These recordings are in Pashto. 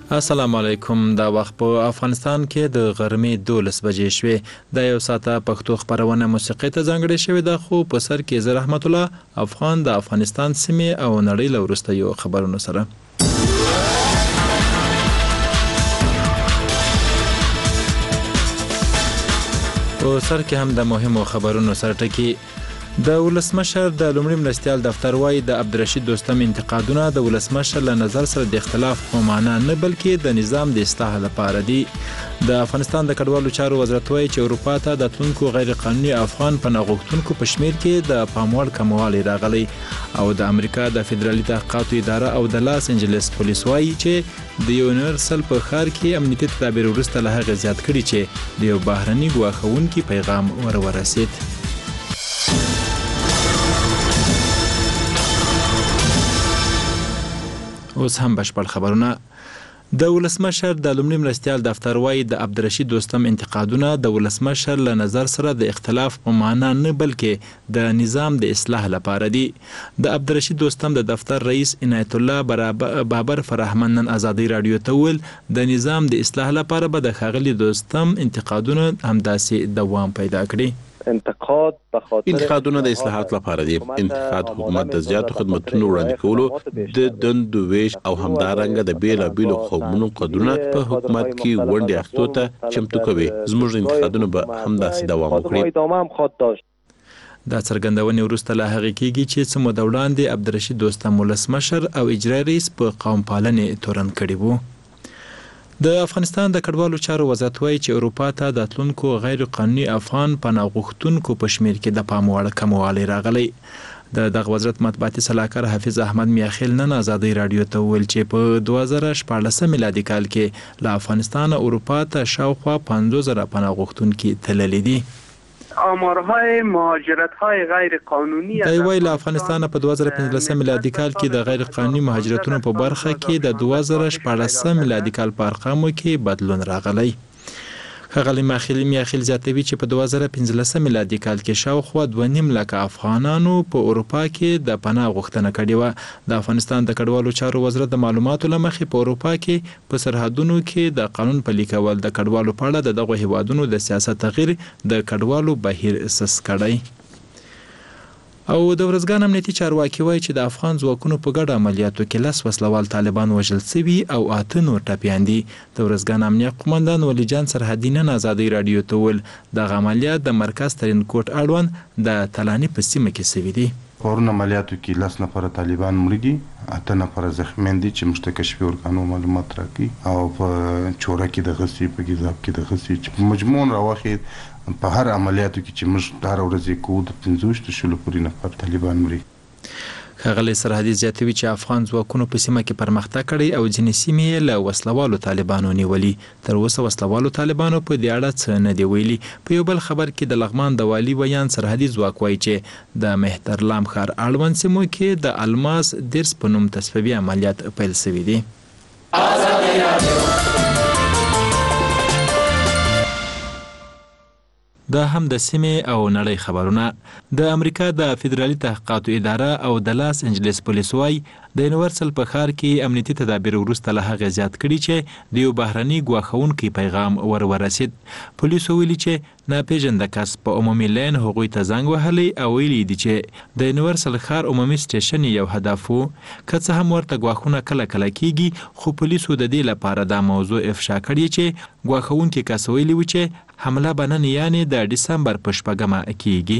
السلام علیکم. دا وخت په افغانستان کې د غرمې 12 بجې شوې. د یو ساعته پښتو خبرونه موسیقي ته ځانګړې شوې ده، خو په سر کې زه رحمت الله افغان د افغانستان سیمې او نړۍ له وروستیو خبرونو سره. په سر کې هم د مهمو خبرونو سره ټکی. د ولسمشر د لومړي مرستیال دفتر وايي د عبدالرشید دوستم انتقادونه د ولسمشر له نظر سره د اختلاف په معنا نه بلکې د نظام د اصلاح لپاره دي. د افغانستان د کډوالو چارو وزارت وايي چې اروپا ته د تلونکو غیر قانوني افغان پناه غوښتونکو په شمیر کې د پاموړ کموالی راغلی. او د امریکا د فدرالي تحقیقاتو اداره او د لاس انجلس پولیس وايي چې د یونیورسل په ښار کې امنیتي تدابیر وروسته له هغې زیات کړي چې د یو بهرني ګواښونکي پیغام ورسید. اوس هم بشپړ خبرونه. د ولسمشر د لومړي مرستیال دفتر وايي د عبدالرشید دوستم انتقادونه د ولسمشر له نظر سره د اختلاف په معنا نه بلکې د نظام د اصلاح لپاره دي. د عبدالرشید دوستم د دفتر رئیس عنایت الله بابر فرهمن نن ازادي رادیو ته ویل د نظام د اصلاح لپاره به د ښاغلي دوستم انتقادونه همداسې دوام پیدا کړي. انتقادونه د اصلاحات لپاره دي. انتقاد حکومت د زیاتو خدماتو وړاندې کولو د دندو ویش او همدارنګه د بیلابیلو قومونو قدرونه په حکومت کې ونډې اخیستو ته چمتو کوي. زموږ انتقادونه به همداسې دوام وکړي. دا څرګندونې وروسته له هغې کېږي چې څه موده وړاندې عبدالرشید دوستم ولسمشر او اجرایي رئیس په قوم پالنې تورن کړي وو. د افغانستان د کډوالو چارو وزارت وايي چې اروپا ته د تلونکو غیر قانوني افغان پناه غوښتونکو په شمیر کې د پام وړ کموالی راغلی. د دغه وزارت مطبوعاتي سلاکار حافظ احمد میاخیل نن ازادي رادیو ته ویل چې په 2014 میلادي کال کې له افغانستان اروپا ته شاوخوا 50,000 پناه غوښتونکي تللي دي. آمارهای مهاجرت‌های غیر قانونی د ویل افغانستان په 2015 میلادي کال کې د غیر قانوني مهاجرتونو په برخه کې د 2014 میلادي کال په ارقامو کې بدلون راغلی. ښاغلی میاخیل زیاتوي چې په 2015 میلادي کال کې شاوخوا 2.5 لکه افغانانو په اروپا کې د پناه غوښتنه کړې وه. د افغانستان د کډوالو چارو وزارت د معلوماتو له مخې په اروپا کې په سرحدونو کې د قانون پلي کول د کډوالو په اړه د دغو هیوادونو د سیاست تغییر د کډوالو بهیر سس کړی. او د ورځګان امنیتي چارواکي وایي چې د افغان ځواکونو په ګډو عملیاتو کې 10 وسلوال طالبان وژل شوي او 8 نور ټپیان دي. د ورځګان امنیت قومندان ولی جان سرحدي نن ازادي رادیو ته ویل دغه عملیات د مرکز ترین کوټ اړوند د تلاني په سیمه کې شوي دي. پرون عملیاتو کې 10 نفر طالبان مړه دي، 8 نفر زخمیان دي چې موږ ته کشفي ورکانو معلومات راکړي او په چوره کې د غسي په ګذاب کې د غسي چې مجموع راوخی په هر عملیاتو کې چې موږ هر ورځ کوو د 15 پورې نفر طالبان مري. ښاغلی سرحدي زیاتوي چې افغان ځواکونو په سیمه کې پرمختګ کړی او ځینې سیمې یې له وسلوالو طالبانو نیولي. تر اوسه وسلوالو طالبانو په دې اړه څه نه دی ویلي. په یو بل خبر کې د لغمان د والي ویان سرحدي ځواک وایي چې د مهترلام ښار اړوند سیمو کې د الماس درس په نوم تصفیوي عملیات پیل شوي دي. دا هم د سیمې او نړۍ خبرونه. د امریکا د فدرالي تحقیقاتو اداره او د لاس انجلس پولیس وايي د یونیورسل په ښار کې امنیتي تدابیر وروسته له هغې زیات کړي چې د یو بهرني ګواښونکي پیغام ورسید. پولیسو ویلي چې ناپېژانده کس په عمومي لین هغوی ته زنګ وهلی او ویلي دي چې د یونیورسل ښار عمومي سټیشن یو هدف و. که څه هم ورته ګواښونه کله کله کیږي، خو پولیسو د دې لپاره دا موضوع افشا کړې چې ګواښونکي کس ویلي و چې حمله به نن یعنې د ډسمبر په 6 کیږي.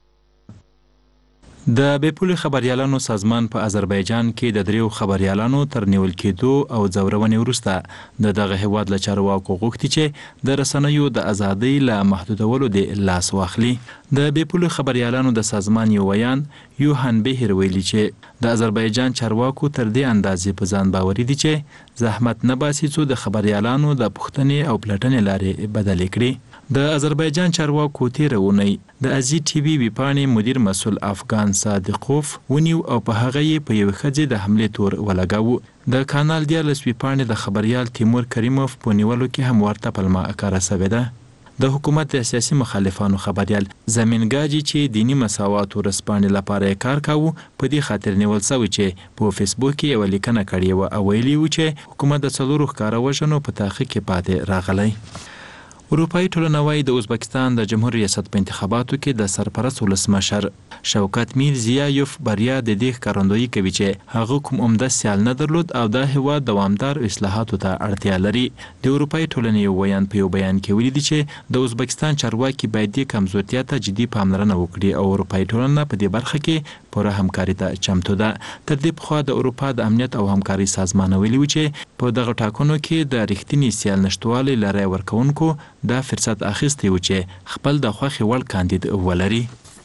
د بیپولي خبریالانو سازمان په آذربایجان کې د 3 خبریالانو تر نیول کېدو او ځورونې وروسته د دغه هیواد له چارواکو غوښتي چې د رسنیو د ازادۍ له محدودولو د لاس واخلي. د بیپولي خبریالانو د سازمان یو ویان یوهان بهر ویلي چې د آذربایجان چارواکو تر دې اندازې په ځان باوري دي چې زحمت نه باسي څو د خبریالانو د پوښتنې او پلټنې لارې بدلې کړي. د آذربایجان چارواکو تیره اونۍ د ازي ټي وي ویپاڼې مدیر مسؤل افغان صادقوف ونیو او په هغه یې په یوه ښځې د حملې تور ولګاوه. د کانال 14 ویپاڼې د خبریال تیمور کریموف په نیولو کې هم ورته پلمه کاره شوې ده. د حکومت د سیاسي مخالفانو خبريال زمین ګاجي چې دینی مساوات ورسپانې لپاره کار کاوه په دې خاطر نیول شوی چې په فیسبوک کې یو لیکنه کړې و او ویلي و چې حکومت د څلورو ښکارا وژنو په تحقیق کې پاتې راغلی. اروپایي ټولنه وايي د ازبکستان د جمهوریت ریاست په انتخاباتو کې د سرپرست ولسمشر شوکت میرزیایوف بریا د دې ښکارندویي کوي چې هغه کوم عمده سیال نه درلود او دا هیواد دوامدار اصلاحاتو ته اړتیا لري. د اروپایي ټولنې ویان په یو بیان کې ویلي دي چې د ازبکستان چارواکي باید د کمزورتیا ته جدي پاملرنه وکړي او اروپایي ټولنه په دې برخه کې پوره همکاري ته چمتو ده. تر دې پخوا د اروپا د امنیت او همکاري سازمان ویلي و چې په دغه ټاکنو کې د رښتینی سیال نشټوالي لري ورکونکو دا فرصت اخیستی و چې خپل د خوښي وړ کاندید ولري.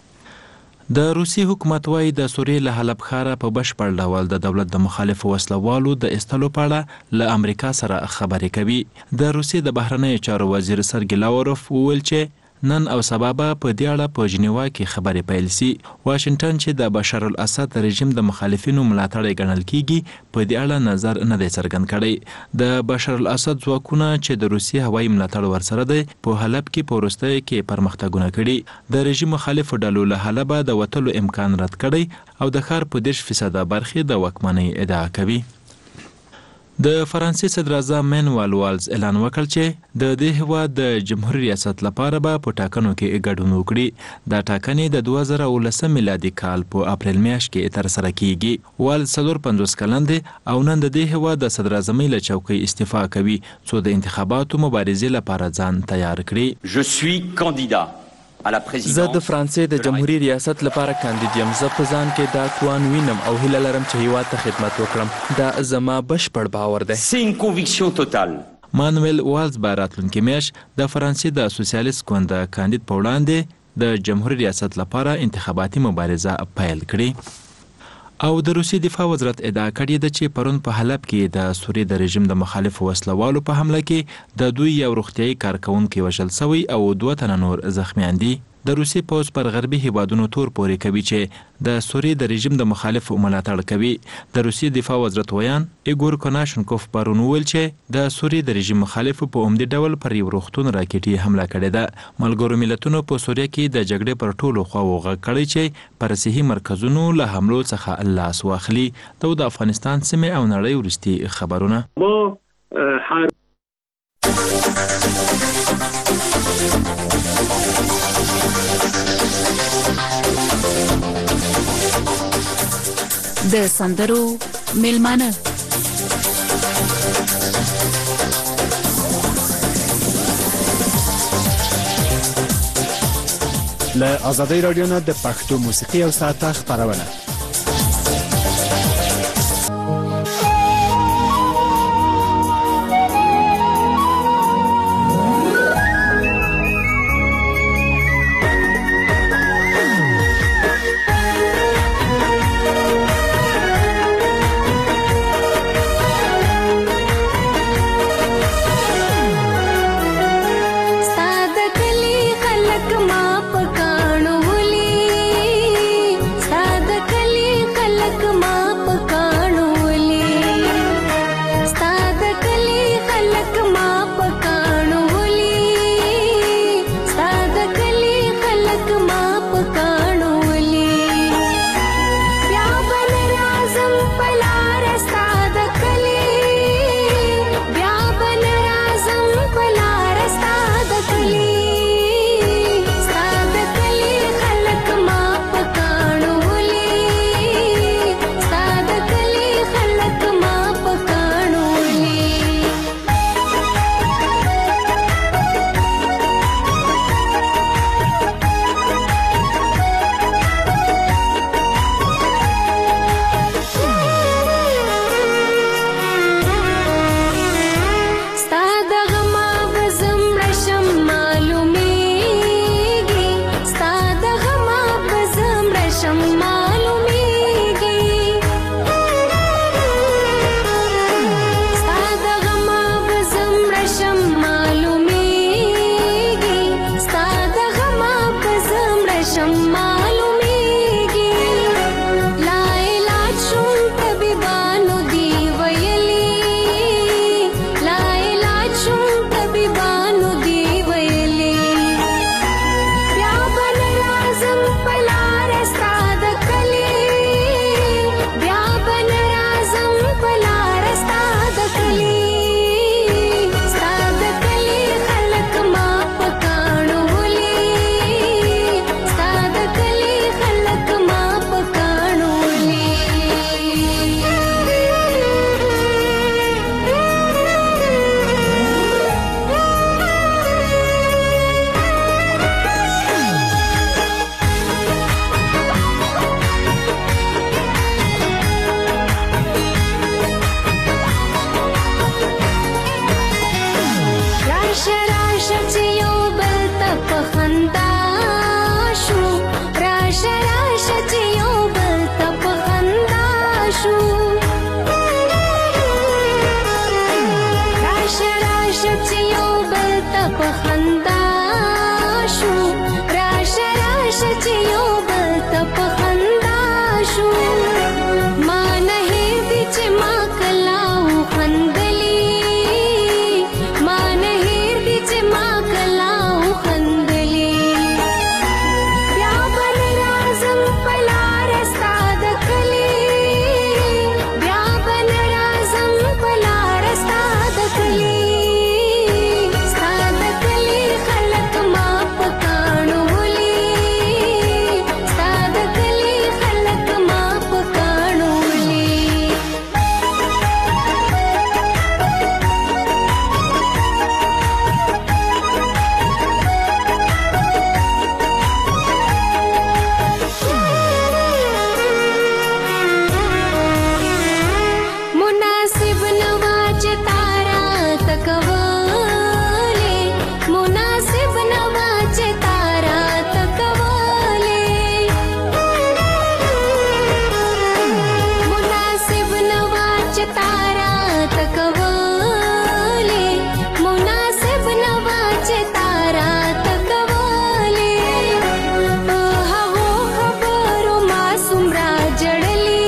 د روسي حکومت وايي د سوریې له حلب ښاره په بشپړ ډول د دولت د مخالفو وسلوالو د ایستلو په اړه له امریکا سره خبرې کوي. د روسي د بهرنیو چارو وزیر سرګی لاوروف وویل چې نن او سبا به په دې اړه په جنیوا کې خبرې پیل شي. واشنگټن چې د بشار الاسد رژیم د مخالفینو ملاتړی ګڼل کیږي په دې اړه نظر نه دی څرګند کړی. د بشار الاسد ځواکونه چې د روسي هوایي ملاتړ ورسره دی په حلب کې په وروستیو کې پرمختګونه کړي. د رژیم مخالفو ډلو له حلب د وتلو امکان رد کړی او د ښار په 10% برخې د واکمنۍ ادعا کوي. د فرانسې صدر اعظم مانوئل والز اعلان وکړ چې د دې هیواد د جمهوریت ریاست لپاره به په ټاکنو کې ګډون وکړي. دا ټاکنې د 2019 میلادي کال په اپریل میاشت کې ترسره کیږي. والز 54 کلن دی او نن د دې هیواد د صدر اعظمۍ له چوکۍ استعفا کوي څو د انتخاباتو مبارزې لپاره ځان تیار کړي. Je suis candidat. زه د فرانسې د جمهوریت ریاست لپاره کاندید یم. زه په ځان کې دا توان وینم او هیله لرم چې هیواد ته خدمت وکړم. دا زما بشپړ باور دی. C'est une conviction totale. مانوئل والز به راتلونکې میاشت د فرانسې د سوسیالیست ګوند کاندید په وړاندې د جمهوریت ریاست لپاره انتخاباتي مبارزه پیل کړي. او د روسي دفاع وزارت ادعا کړې ده چې پرون په حلب کې د سوریې د رژیم د مخالفو وسلوالو په حمله کې د دوی یو روغتیايي کارکونکي وژل شوی او 2 تنه نور زخمیان دي. د روسي پوځ پر غربي هیوادونو تور پورې کوي چې د سوریې د رژیم د مخالفو ملاتړ کوي. د روسي دفاع وزارت ویان ایګور کناشنکوف پرون ویل چې د سوریې د رژیم مخالفو په عمدي ډول پر یو روغتون راکټي حمله کړې ده. ملګرو ملتونو په سوریه کې د جګړې پر ټولو خواو غږ کړی چې پر صحي مرکزونو له حملو څخه لاس واخلي. د افغانستان سیمه او نړۍ ورستي خبرونه. د سندرو میلمانه له آزادۍ رادیو نه د پښتو موسیقي او ساعته خبرونه. साद په خندا شو راشه راشه چې یو بل ته په خندا شو ما نه هېر دي چې ما کله وخندلي ما نه هېر دي چې ما کله وخندلي بیا به نه راځم په لاره ستا د کلي بیا به نه راځم په لاره ستا د کلي ستا د کلي خلک ما په کاڼو ولي ستا د کلي خلک ما په کاڼو ولي مناسب نوا چې تارا تکواله مناسب نوا چې تارا تکواله مناسب نوا چې تارا تکواله مناسب نوا چې تارا تکواله هغه خبرو ما سمرا جړلی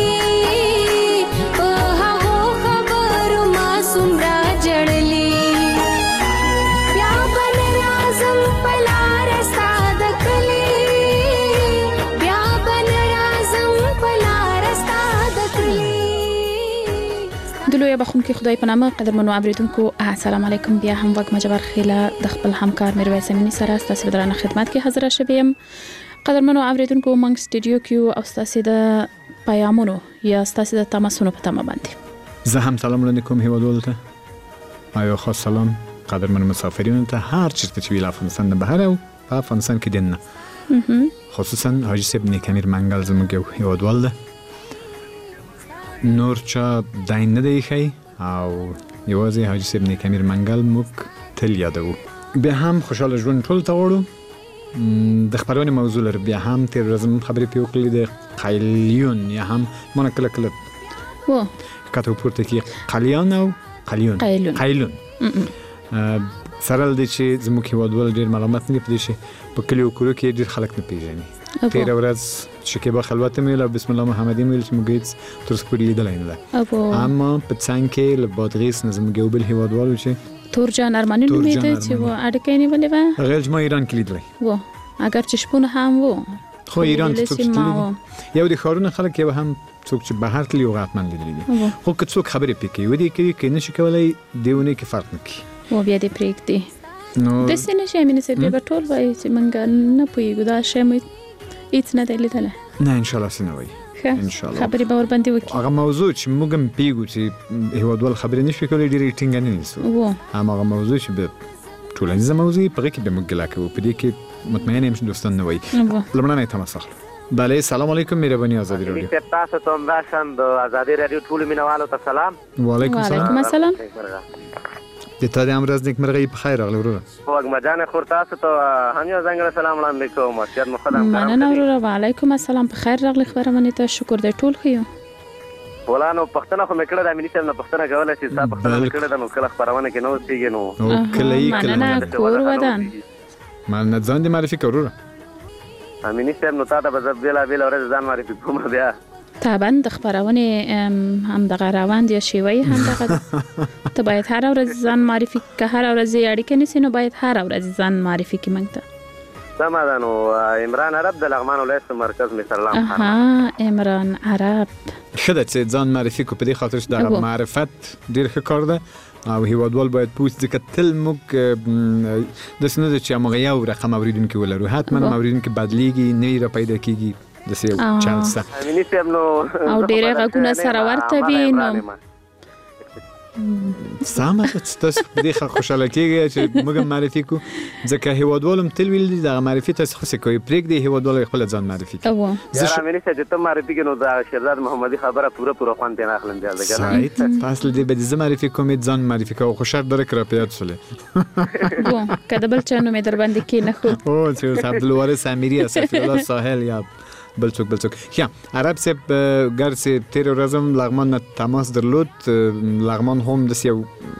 هغه خبرو ما سمرا جړلی بیا به نه راځم په لاره ستا د کلي بیا به نه راځم په لاره ستا د کلي د لوی بخونکي خدای په نامه قدرمنو اوریدونکو السلام علیکم بیا هم وګ مجبر خیله د خپل همکار میرویس امینی سره ستاسو درانه خدمت کې حاضر شوم قدرمنو اوریدونکو موږ سټوډیو کې او ستاسو د پیغامونو یا ستاسو د تماسونو په تمه باندې زه هم سلام وړاندې کوم هیوادوالو ته او خاص سلام قدرمن مسافرینو ته هر چیرته چې ویل افغانستان نه بهر او په افغانستان کې دننه خصوصا حاجی صاحب نیکمیر منګل زموږ یو هیوادوال ده نور چا داین نه دی خی او یوازې حاجی صاحب نیکمیر منګل موږ تل یادو به هم خوشاله ژوند ټول ته وړو د خبرونه موضوع لر بیا هم تیر ورځ خبرې پیوکلې د قلیون یا هم مونږ کله کله و کاته پورته کې قلیان او قلیون سره د چې زموږ هیوادوال ډیر معلومات نه پدې شي په کلیو کورو کې ډیر خلک نه پیژني تیر ورځ شکیبا خلوت میل او بسم الله محمدی میل چې موږ تر سپوري لیدل نه اما په څنګه کې له بادغیس نظم ګوبل هیوادوالو چې تورجان ارمانی نومیده چې و اړیکې نیولې و غیر ما ایران کې لیدل و اگر چې شپونه هم و خو ایران ته یو د خارونه خلک یو هم څوک چې بهر تللی او غاتمن لیدل خو که څوک خبرې پکې ودی کې نشي کولای دیونه کې فرق نکي و بیا دې پریږدي د سینې شې مینه سه به ټول وای چې منګ نه پویګو دا شې مې هیڅ نه دی لیدل نه ان شاء الله سنوي ان شاء الله خبرې باور باندې وکړي هغه موضوع چې موږ هم پیګو چې هیوادوال خبرې نشي کولای ډېر ټینګ نه نیسو هغه موضوع چې به ټولنیزه موضوع په کې به موږ لا کوو په دې کې مطمئن یم چې دوستان نه وای لمړنه تماس اخلو بله سلام علیکم مهرباني آزادی رادیو تاسو ته هم راشم د آزادی رادیو ټول مینوالو ته سلام وعلیکم السلام د تا د امروز نیک مرغی په خیر راغلی وروره وګما جان خور تاسو ته هم یو ځنګل سلام وړاندې کوم سیاد مخدم مننه وروره وعلیکم السلام په خیر راغلی خبرونه ته شکر دې ټول خو ولانو پښتنه خو مکړه د امینی صاحب نه پښتنه کوله چې صاحب پښتنه مکړه د نو کله خبرونه کې نو سیګ نو مننه کور ودان مننه ځان دې معرفي کوروره امینی صاحب نو تا ته به بیل ورځ ځان معرفي کوم بیا طبعا د خبرونه هم د روان دي شوی هم د ته باید هر ورځ ځان معرفي که هر ورځ اړیکه نسی نو باید هر ورځ ځان معرفي کی منګ ته سمادانو عمران عرب د لغمان ولایت مرکز مصر لام عمران عرب خدای چې ځان معرفي کو په دې خاطر چې د معرفت ډیر ښه کار ده او هیوادوال باید پوښتنه ځکه تل موږ د سند چې موږ یو رقم اوریدونکو ولرو حتما اوریدونکو بدلیږي نه را پیدا کیږي د سیو چانس او ډیره غوونه سره ورته وي نو سامه تاسو دې خوشاله کیږي چې موږ معرفي کو ځکه هیوادوالم تل ویل دي د معرفي تاسو خو کوي پرېګ دی هیوادوال خپل ځان معرفي کوي زه مې چې ته معرفي کینو دا شهزاد محمدي خبره پوره خوان ته نه اخلم ځل ځکه تاسو دې به ځم معرفي کوم ځان معرفي کوو خو شرط درک را پیاد شولې وو کله بل چانو مې در باندې کې نه خو او چې عبدالوارث امیری اسف الله ساحل یا بلڅوک یا عرب سه ګر سه تیر ورځم لغمان نه تماس درلود لغمان هم د یو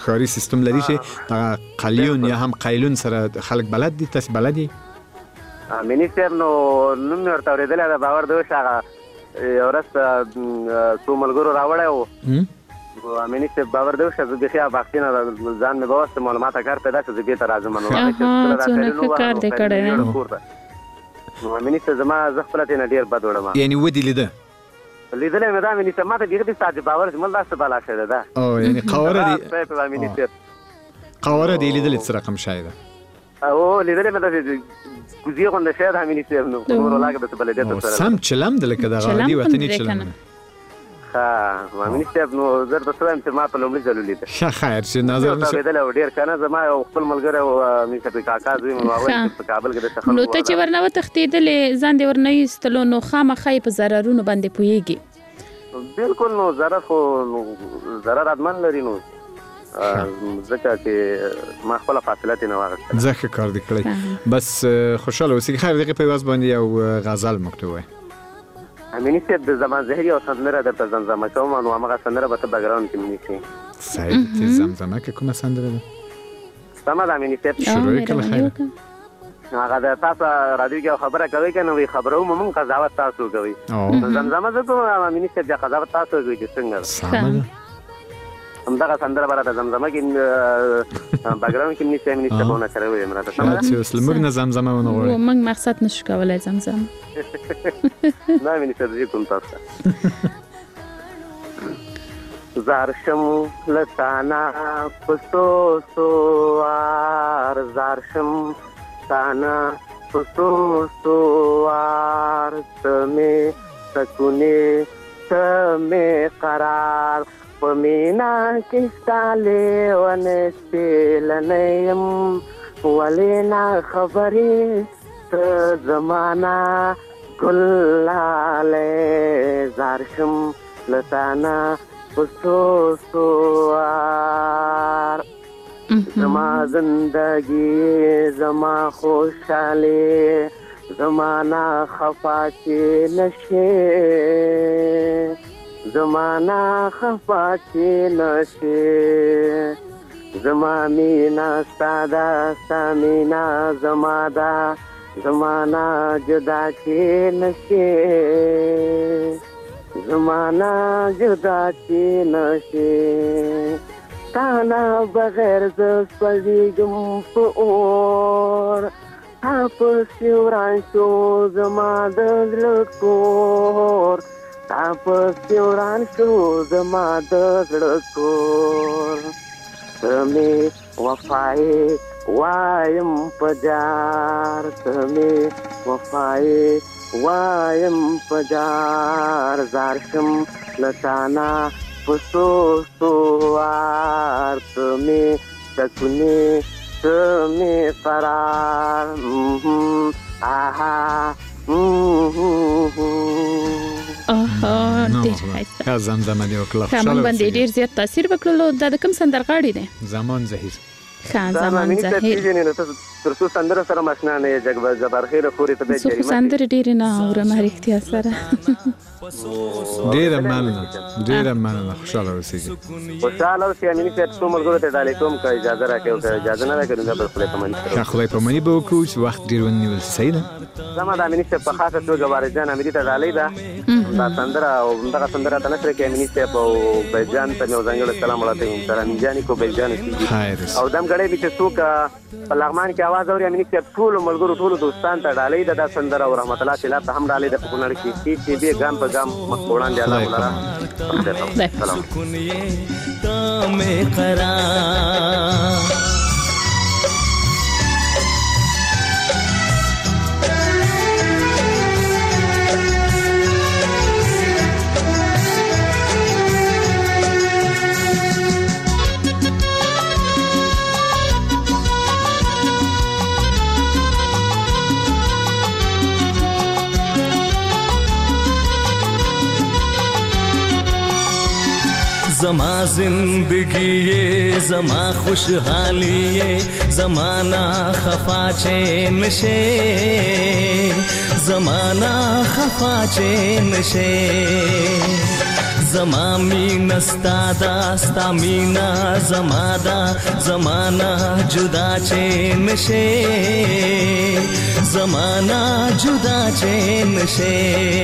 ښاري سیستم لري چې د قلیون یا هم قیلون سره خلک بلد دي، تاسو بلد دي؟ امینی صاحب نو نوم ورته اورېدلی د باور د وش هغه یو ورځ څو ملګرو راوړی و امینی صاحب باور د وش زه بیخي باختي نه ځان مې به وسته معلومات کار پیدا شو زه بیرته راځم نو څونه کار دې کړی نو امینی صاحب زما زه خپله ترې نه ډېر بد وړم یعنې ودې لیده لیدلی مې دا امینی صاحب ما ته بیخي د ساعت باور چې مل داسې بلا شوی ده یعنې امینی صاحب قواره دې لیدلې څه رقم شی ده او لیدلی مې داسې کوزي غونډه شوی ده امیني صاحب نو نور ولاګه داسې بلدیت سره سم چلم د لکه دغه عادي وطني چلم ښه امیني صاحب نو زه درته څه وایم چې ما په لومړي ځل ولیده ښه خیر چې نظر نشي اورېدلی او ډېر ښه نه زما یو خپل ملګری و امیني صاحب کاکا زوی مې هغوی په کابل کې داسې نو ته چې ورنه وتښتېدلې ځان دې ورنه ایستلو نو خامخا یې په ضررونو باندې پوهېږي بالکل نو ضرر خو ضرر ادمن لري نو ځکه چې ما خپله فاصله ترې نه واخیستله زه ښه کار دې کړی بس خوشحاله اوسئ خیر دغې په عوض باندې یو غزل موږ ته ووایه امیني صاحب د زمان زهري یو سندره درته زمزمه کوم نو همغه سندره به ته بګراونډ کې ونیسې صحیح چې زمزمه کې کومه سندره ده سمه ده امیني صاحب شروع یې کړه خیر هغه د تاسو راډیو کې خبره کوي که نه وي خبرو مو مونږ قضاوت تاسو کوي زمزمه زه کوم امیني صاحب بیا قضاوت تاسو کوي چې څنګه سمه همدغه سندره به راته زمزمه کې بګراونډ کې ونیسې امیني صاحب ونه کړی ویم راته چې اوس له موږ نه زمزمه ونه غواړي موږ مقصد نشو کولی زمزمه نه امیني صاحب زه کوم تاسو زار شم لتانا پسو سوار زار شم تانا پسو سوار تمه سکونه تمه قرار پمینا کستاله ونستیلنیم ولینا خبری زمانا گلاله زارشم لتانا پسو سوار زما زندگی زما خوشحالی زمانا خفاچی نشی زمانا خفاچی نشی زما مینا ستادا سامینا زمادا زمانا جدا چی نشی زمانا جدا چی نشی تانا بغیر زسوزیگم فور تا پسیوران شو زما دزلکور تا پسیوران شو زما دزلکور تمی وفای وایم پجار تمی وفای وایم پجار زارشم لتانا پسو سوار تمی سکونی تمی قرار آها ډېر ښایسته زمزمه دې وکړه موږ باندې ډېر زیات تاثیر وکړلو دا د کوم سندرغاړي دی زمان زهیر زمان زهیر تر څو سندره سره ماشنا نه یې جبار خیر خوري ته به جریمه سندره ډېرې نه اورم اړتیا سره ډېره مننه خوشحاله اوسئ خوشحاله اوسئ امیني صاحب څو ملګرو ته ډالۍ کوم که اجازه راکړئ او که اجازه نه راکړئ نو بیا به خدای په مني ښه خدای په مني به وکړو چې وخت ډېر ونیول صحیح ده زما د امیني صاحب په خاصه توګه وارث جان امیني ته ډالۍ ده دا سندره او همدغه سندره ته نشره کې امیني صاحب او بیل جان ته مې یو ځانګړی سلام وړاندې کوم سره امین جانې کو بیل جان او دمګړی مې چې څوک په لغمان کې اواز اوري امیني صاحب ټولو ملګرو ټولو دوستان ته ډالۍ ده دا سندره او رحمت الله صاحب ته هم ډالۍ ده په کونړ کې چې به ګام په ګام مخ وړاندې الله ولرا سکون یہ دام قرار زما زندگی یہ زما خوشحالی یہ زمانہ خفا چین شے زمانہ خفا چین شے زما مینا ستادا ستا مینا زما دا زمانہ جدا چین شے زمانہ جدا چین شے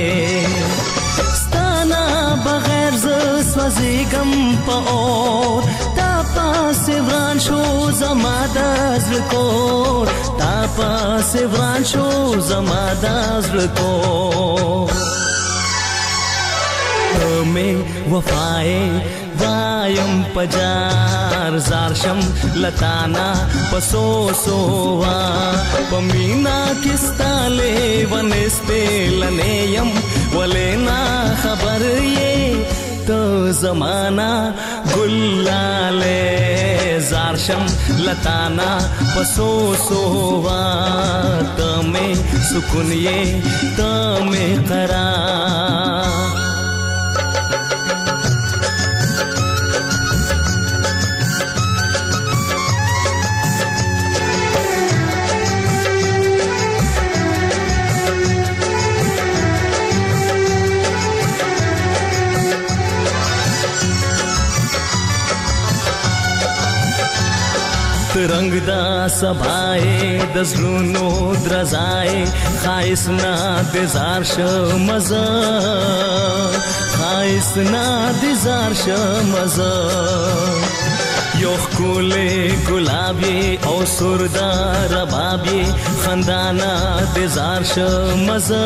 ستانا بغیر ز سوزیگم پا اور تا پاس وران شو زما دا زلکور تا پاس وران شو زما دا زلکور میں وفائے وایم پجار زارشم لتانا پسو سوا پمینا کستالے ونس پہ لنیم ولینا خبر یہ تو زمانہ گلالے زارشم لتانا پسو سوا تمہیں سکون یہ تمہیں قرار رنگ دا سبائے دزلونو درزائے خائسنا دزار شمزا خائسنا دزار شمزا یوخ کولے گلابی او سردا ربابی خندانا دزار شمزا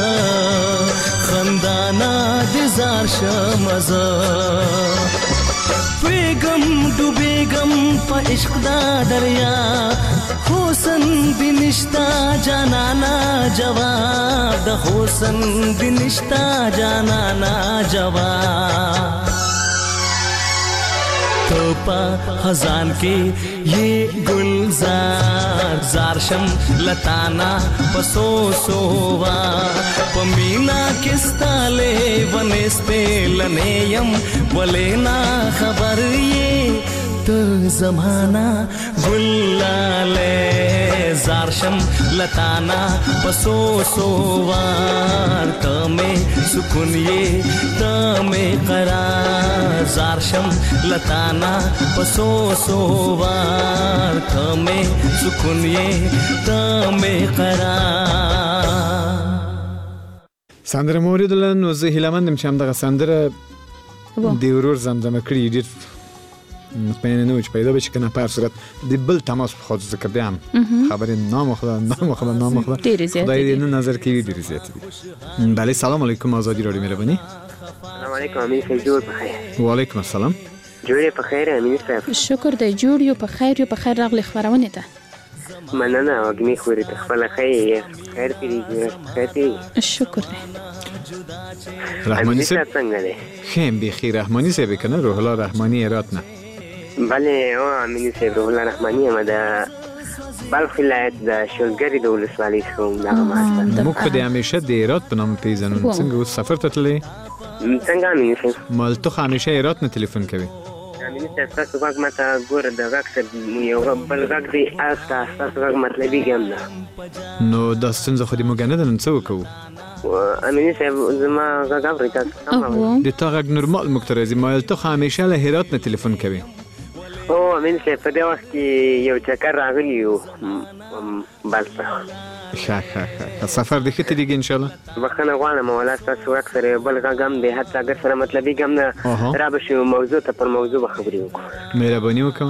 خندانا دزار شمزا بیگم ڈوبیگم پا عشق دا دریا حسن دنشتا جانانا جواب دا حسن دنشتا جانانا جواب تو پا خزان کی یہ گلزار زارشم لتانا پسو سوا پمینا کستالے ونس پہ لنیم ولینا خبر یہ تو زمانہ گلالے زارشم لتانا پسو سوار تمہیں سکون یہ تمہیں قرار زارشم لتانا پسو سوار تمہیں سکون یہ تمہیں قرار. سندره موریدله نو زه هیلهمندم چې همدغه سندره د ورور زمزمه کړي ډېر مطمئن نه و چې پیدا بشي که نه په هر صورت د بل تماس په خود ذکر بیم خبرې نامخله خدای دې نه نظر کوي ډېرې زیاتې دي. بله سلام علیکم آزادی رادیو مهرباني. سلام علیکم امین صاحب جوړ په خیر. وعلیکم السلام. جوړ په خیر امین صاحب. شکر دی جوړ یو په خیر یو په خیر راغلی خبرونه ته. مننه وګمی خوري ته خپل خیر خیر پیږي خیر پیږي. شکر دی. رحمانی صاحب څنګه دی؟ خیم بخیر. رحمانی صاحب کنه روح الله رحمانی هرات نه. بله او امین صاحب روح الله رحمانی هم د بلخ ولایت د شولګری د ولسوالۍ څخه دغه ماسته. موږ په دې همیشه د هرات په نوم پیژنو. څنګه اوس سفر ته تللی؟ څنګه امین صاحب؟ مالته همیشه هرات نه تلیفون کوي. امین صاحب تاسو غږ ماته ګوره د غږ سره یو بل غږ دی تاسو غږ مطلبي ګم نه. نو دا ستونزه خو دې موږ نه ده نن څه وکړو؟ امین صاحب زما غږ اورئ تاسو د تا غږ نورمال موږ ته راځي. مالته همیشه له هرات نه تلیفون کوي. او امین صاحب په دې وخت کې یو چکر راغلی و بلته. ښه سفر دې ښه تېرېږي انشاءالله. بخښنه غواړم ولا ستاسو غږ سره یو بل غږ هم دی حتی اګر سره مطلبي ګم نه را به شو موضوع ته پر موضوع به خبرې وکړو. مهرباني وکړه.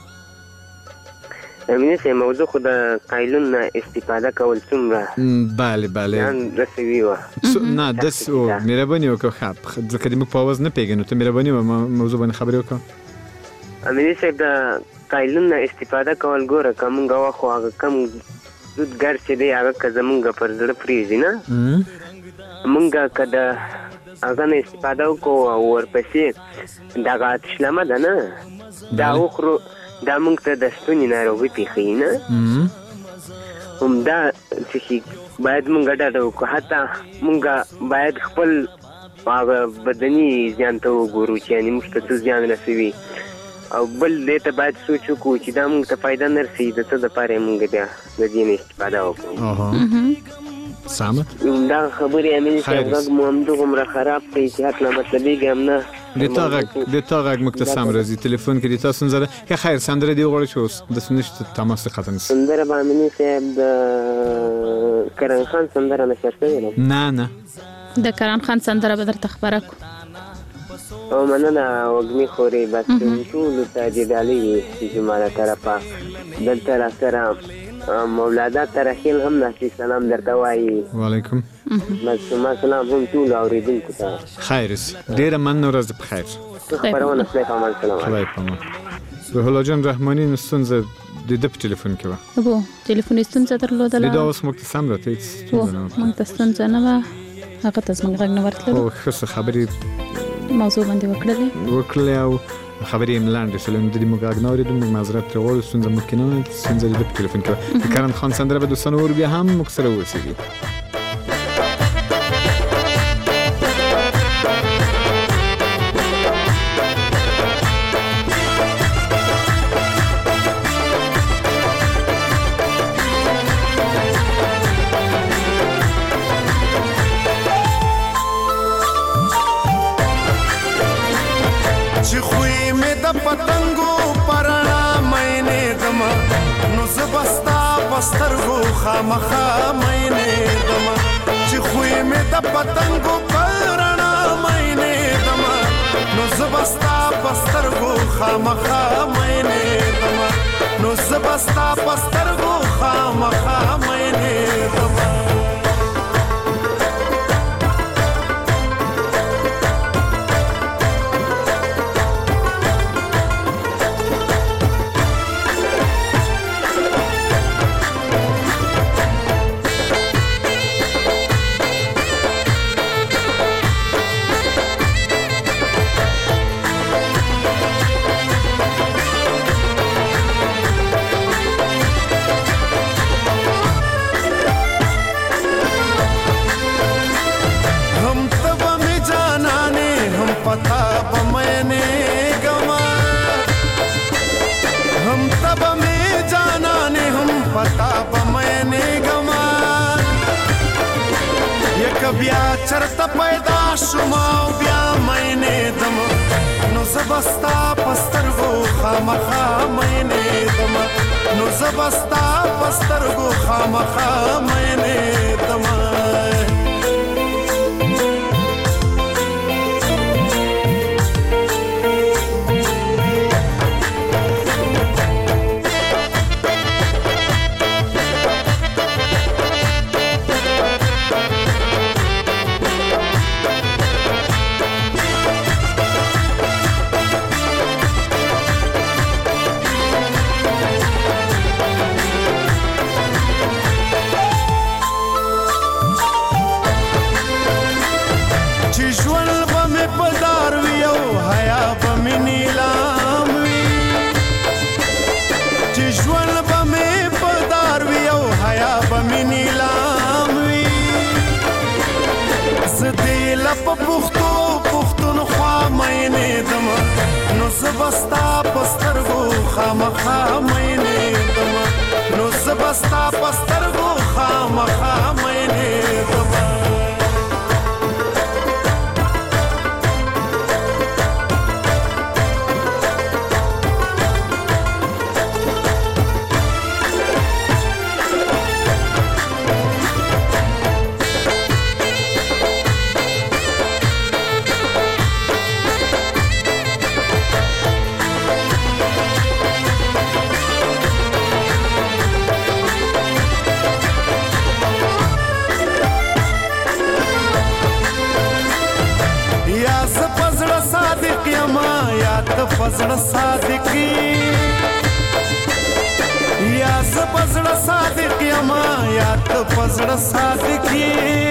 امین صاحب موضوع خو د قایلون نه استفاده کول څومره بله ځان رسوي وه نه داسې مهرباني وکړه ځکه د موږ په اواز نه پوهېږو ته مهرباني وه موضوع باندې خبرې وکړه. امین صاحب د قایلون نه استفاده کول ګوره که مونږ واخو هغه کم دودګر چې دی هغه که زمونږ پر زړه پرېږدي نه مونږ که د هغه نه استفاده وکړو او ورپسې دغه آتشلمه ده نه دا وخورو دا مونږ ته د ستوني ناروغي پېښوي نه همدا څه باید مونږ ډاډه وکړو. حتی مونږ باید خپل هغه بدني زیان ته وګورو چې یعنې موږ ته څه زیان رسوي او بل دې ته باید سوچ وکړو چې دا مونږ ته فایده نه رسوي د څه دپاره یې مونږ بیا د دې نه استفاده وکړو. سامه دا خبرې امین صاحب غږ مو همدغومره خراب کړی چې حق نه مطلبېږي هم نه د تا غږ مکتسام راځي تلیفون کې د تاسو سره که خیر سندره دی وغواړئ چې اوس د نشته تماس ختم شي سندره به امین صاحب د کرن خان سندره نشر شوې نه د کرن خان سندره به درته خبره کو او مننه وګمي خوري بس ټول تاجدالي جمعه طرفه دلته را سره مولانا ترحیل هم ناشي سلام درته وایي وعلیکم بس ما سلام هم ټول اوریدونکو ته خیر ډیره مننه ورځ په خیر خبرونه سلام سلام خدای پامان روح الله جان رحمانی نستونزه د په ټلیفون کې و وو ټلیفون ستونزه درلودله دا اوس مکتسم راته مکتسم نه هغه تاسو موږ نه ورتلو او څه خبرې موضوع باندې وکړلې او خبرې ملاندې شلم د موږ اګنورې د معذرت ورو ستونزه ممکنه ستونزه د ټلیفون کې کرن خان سندره به دوستان ور بیا هم مکسره وسیږي خامخا مینه دما چې خوې مې د پتنګو پرانا مینه دما نو زبستا پسترګو خامخا مینه دما نو زبستا پسترګو خامخا مینه دما بیا چرته پیدا شوما بیا مینه دم نو زبستا پسترګو خامخا مینه دم نو زبستا پسترګو خامخا مینه دم زبستا پسترګو خامخا مینه دما نو زبستا پسترګو خامخا مینه دما فزړه صادقي یا زپزړه صادق یما یا ته فزړه صادقي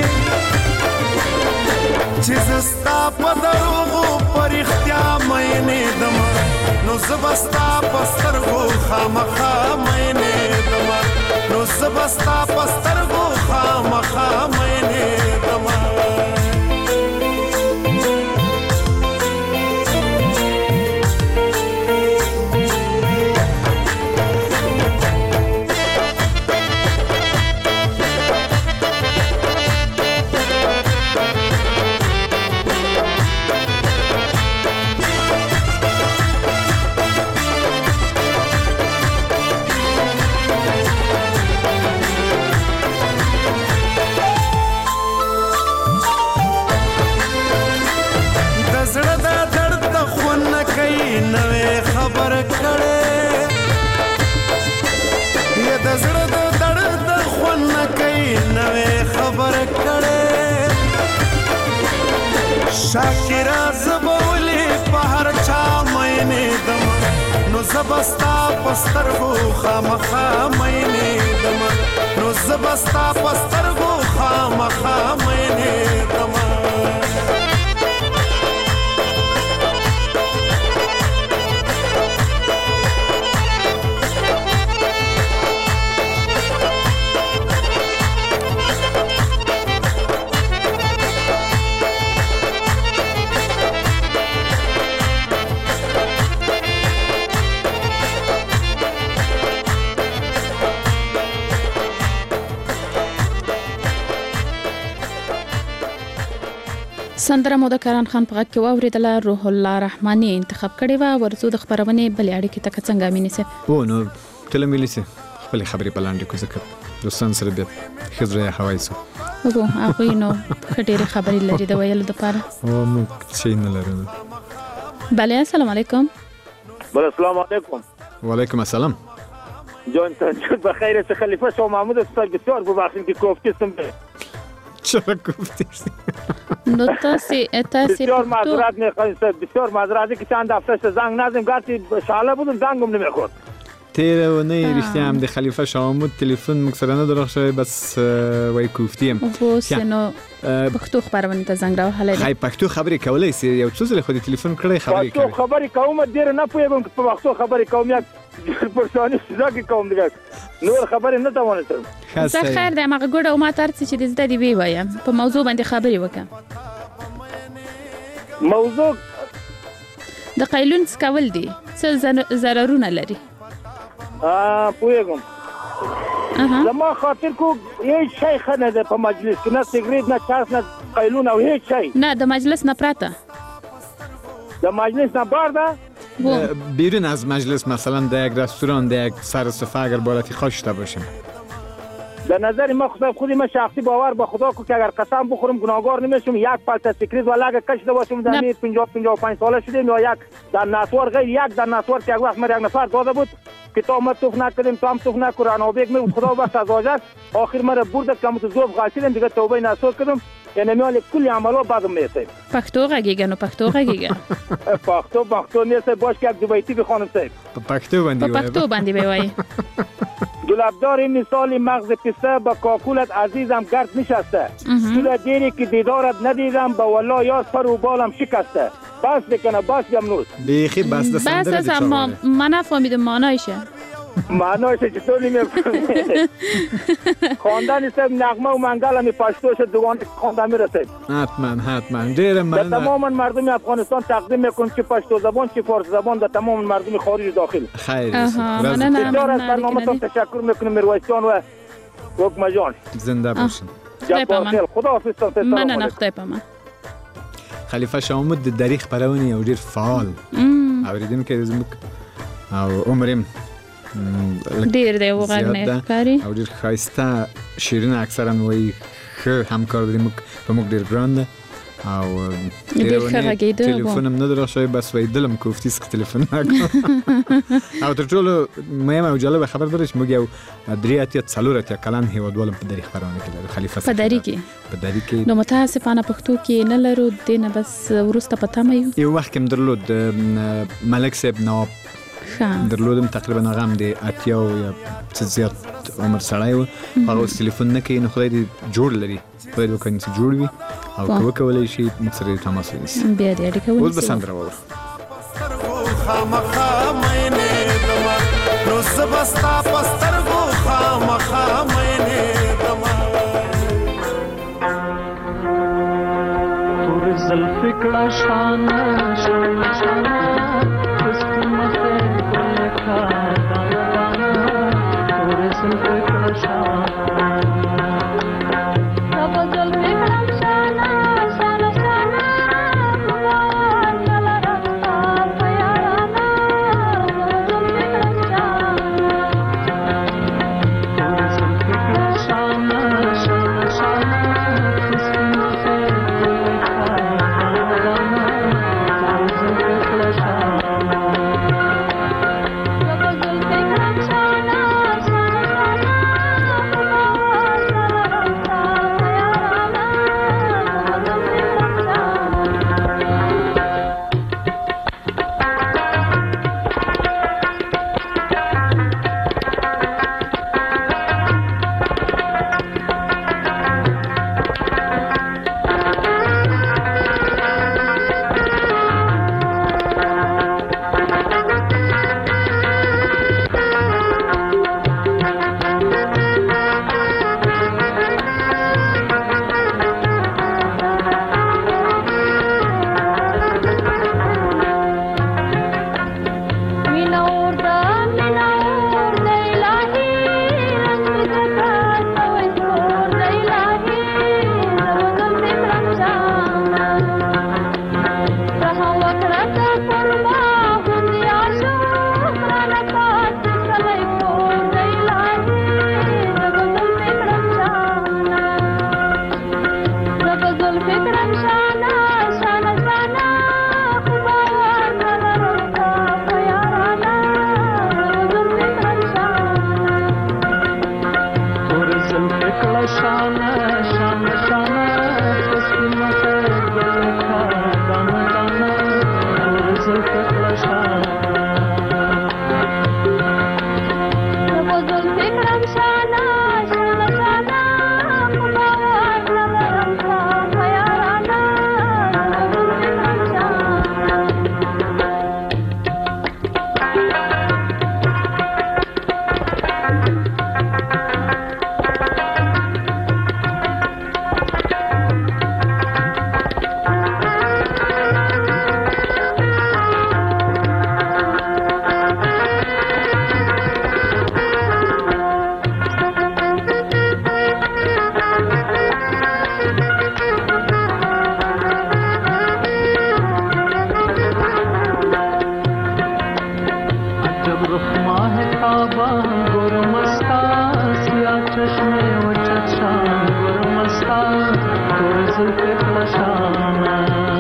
چې زستا په دروغو پر اختیا مینه دم نو زبستا پسترګو خامخا مینه دم نو زبستا پسترګو خامخا مینه دم شاکرا زبولی په هر چا مینې دم نو زبستا پسترغو خامخا مینې دم نو زبستا پسترغو خامخا مینې دم سندره مو د کران خان په غږ کې واوریدله. روح الله رحماني انتخاب کړې و. ورزو د خبرونه بلې اړیکې ته څنګه امینه سه او نو تلمېلی سه خپل خبرې بلاندې کو ذکر دوستان سره بیا خزر هوای سو وګو هغه نو خټيري خبرې لري د ویلو د پاره او مو څه نه لرو. بله السلام علیکم. بله السلام علیکم. وعلیکم السلام. جان ته بخیر. څه خلیفه شو محمود استاد بسیار ببخشید که کوفتیستم چرا کوفتیست نو تاسو بسیار معذرت میخوایم بسیار معذرت که چند هفته زنگ نزدیم گرتی شاله بودم زنگم نمیخورد تیره و نه رشته هم ده خلیفه شامود تلفن مکسره نداره شوی بس وای کوفتیم سنو پښتو خبرونه ته زنګ راوهله خای پښتو خبرې کولای سي یو څه زله خو دې تلیفون کړی خبرې کوي پښتو خبرې کوم ډیر نه پوهیږم په پښتو خبرې کوم یا پرسونی ځکه کوم دغه نور خبرې نه تاونه تر زه خیر د مغه ګډه او ما ترڅ چې د زده دی وی وایم په موضوع باندې خبرې وکم. موضوع د قیلون سکول دي څه ضررونه لري پوهیږم زما خاطر کو هیڅ شي خنه ده په مجلس کې نه سیګریټ نه چاس نه قیلون او هیڅ شي نه د مجلس نه پراته د مجلس نه بار ده بیرون از مجلس مثلا در یک رستوران در یک سر صفحه اگر بالاتي خوشته باشیم به نظر من خودی من شخصی باور به خدا کو که اگر قسم بخورم گناهگار نمیشم یک پالت سیکریت ولا اگر کشیده باشم در 50-55 ساله شدیم یا یک در نسوار غیر یک در نسوار که یک وقت من یک نفر داده بود کتاب ما توف نکردیم تو هم توف نکران آبیگ می خدا بخش از آجاز آخر مرا برد که تو زوب غلطیدم دیگه توبه نسوار کردم یعنی میال کلی عملا بعدم میسه پښتو غږیږي پښتو غږیږي پښتو نیسه باش که یک دوبایتی بخوانم سه پښتو باندې وای دولابدار مثال مغز پسته با کاکولت عزیزم گرد نشسته تو دیری که دیدارت ندیدم با والله یار سر و بالم شکسته بس بکنه بس گمنوز بیخی بس دستنده بس از ما نفهمیدم معنایشه معنایشه چطور نمیفهمی خواندن است نغمه و منگل همی پشتوش دوان خواندن میرسید حتما دیر من در تمام مردم افغانستان تقدیم میکنم چه پشتو زبان چه فارسی زبان در تمام مردم خارج داخل خیر بسیار از برنامه تان تشکر میکنم مرویسیان و وکمه جان زنده باشین خدا حافظ. من خدای پامان. خلیفه شامود د دریخ پرونی او ډیر فعال اوریدم کې زموږ او عمرم ډیر دی وغږنه کاری او ډیر خاصه شیرین اکثرا وای خو همکار دي په موږ ډیر ګران او تلفونم نه درښوي بس وای دلم کوفتي څخه تلفون او تر ټولو مهمه او جالبه خبر درش موږ یو دریاتیا څلوراتیا کلان هیوادوالم په دریخ پرونه کې خلیفه په دری کې نو متاسفانه پښتو کې نه لرو دینه بس ورسته پته مې یو وخت کې درلود ملک صاحب نو درلودم تقریبا هغه د اتیا او یا څه زیات عمر سړی و هغه تلیفون نه کوي نو خدای دې جوړ لري خدای دې وکړي چې جوړ وي او کوم کولای شي مصری تماس ونیسي بیا دې اړیکه ونیسي اوس بسندره وره خامخا مینه دما نو زبستا پسترغو خامخا مینه دما تور زلفی کړه شان سرخ ماه تابان گرمستا سیاه چشمه و چشان گرمستا تور زلف کلشانه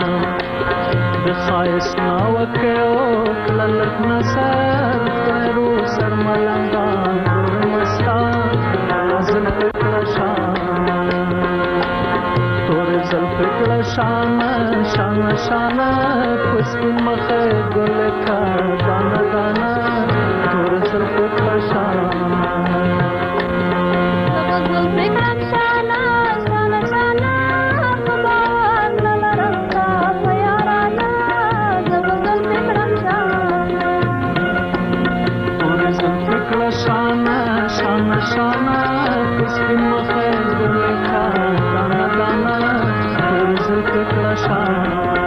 بخایس ناوکه و للک نسر پیرو سر ملنگان گرمستا زلف کلشانه تور زلف کلشانه شانه شانه پسکن مخه گلکا دانا دانا تور زلف کلشانه زلف کلشانه شانه شانه قبان للرقا پیارانا زلف کلشانه تور زلف کلشانه شانه شانه پسکن مخه گلکا دانا دانا تور زلف کلشانه